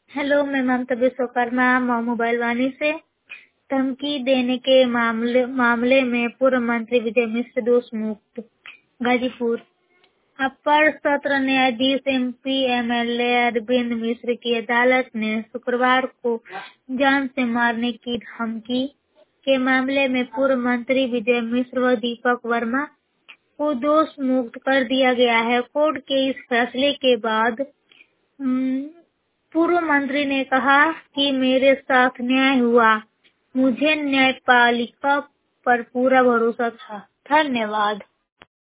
Hello, मैं ममता Vishwakarma mobile वाणी से। धमकी देने के मामले में पूर्व मंत्री विजय मिश्र दोष मुक्त। गाजीपुर अपर सत्र न्यायाधीश एमपी एमएलए अरविंद मिश्र की अदालत ने शुक्रवार को जान से मारने की धमकी के मामले में पूर्व मंत्री विजय मिश्र व दीपक वर्मा को दोष मुक्त कर दिया गया है। कोर्ट के इस फैसले के बाद पूर्व मंत्री ने कहा कि मेरे साथ न्याय हुआ, मुझे न्यायपालिका पर पूरा भरोसा था। धन्यवाद।